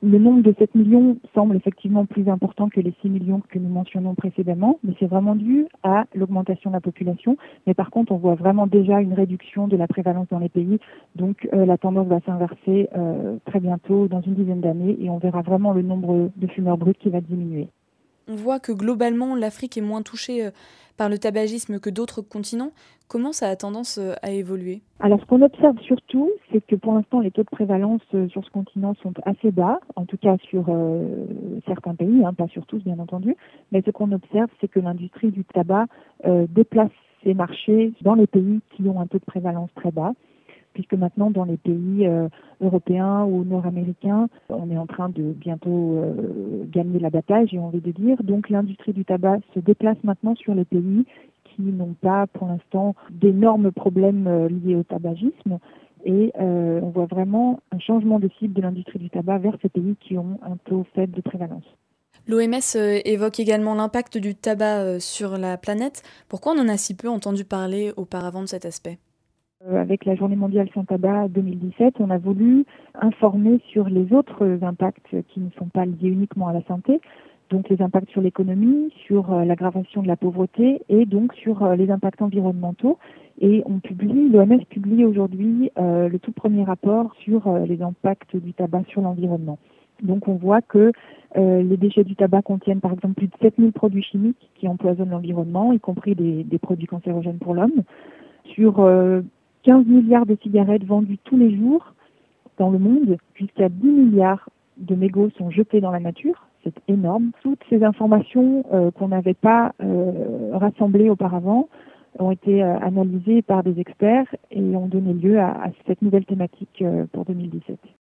Le nombre de 7 millions semble effectivement plus important que les 6 millions que nous mentionnons précédemment, mais c'est vraiment dû à l'augmentation de la population. Mais par contre, on voit vraiment déjà une réduction de la prévalence dans les pays. Donc la tendance va s'inverser très bientôt, dans une dizaine d'années, et on verra vraiment le nombre de fumeurs bruts qui va diminuer. On voit que globalement, l'Afrique est moins touchée par le tabagisme que d'autres continents. Comment ça a tendance à évoluer? Alors, ce qu'on observe surtout, c'est que pour l'instant, les taux de prévalence sur ce continent sont assez bas, en tout cas sur certains pays, pas sur tous, bien entendu. Mais ce qu'on observe, c'est que l'industrie du tabac déplace ses marchés dans les pays qui ont un taux de prévalence très bas, puisque maintenant, dans les pays européens ou nord-américains, on est en train de bientôt gagner la bataille, j'ai envie de dire. Donc, l'industrie du tabac se déplace maintenant sur les pays qui n'ont pas, pour l'instant, d'énormes problèmes liés au tabagisme. Et on voit vraiment un changement de cible de l'industrie du tabac vers ces pays qui ont un taux faible de prévalence. L'OMS évoque également l'impact du tabac sur la planète. Pourquoi on en a si peu entendu parler auparavant de cet aspect? Avec la Journée mondiale sans tabac 2017, on a voulu informer sur les autres impacts qui ne sont pas liés uniquement à la santé, donc les impacts sur l'économie, sur l'aggravation de la pauvreté et donc sur les impacts environnementaux. Et l'OMS publie aujourd'hui le tout premier rapport sur les impacts du tabac sur l'environnement. Donc on voit que les déchets du tabac contiennent par exemple plus de 7000 produits chimiques qui empoisonnent l'environnement, y compris des produits cancérogènes pour l'homme. Sur 15 milliards de cigarettes vendues tous les jours dans le monde, jusqu'à 10 milliards de mégots sont jetés dans la nature. C'est énorme. Toutes ces informations qu'on n'avait pas rassemblées auparavant ont été analysées par des experts et ont donné lieu à cette nouvelle thématique pour 2017.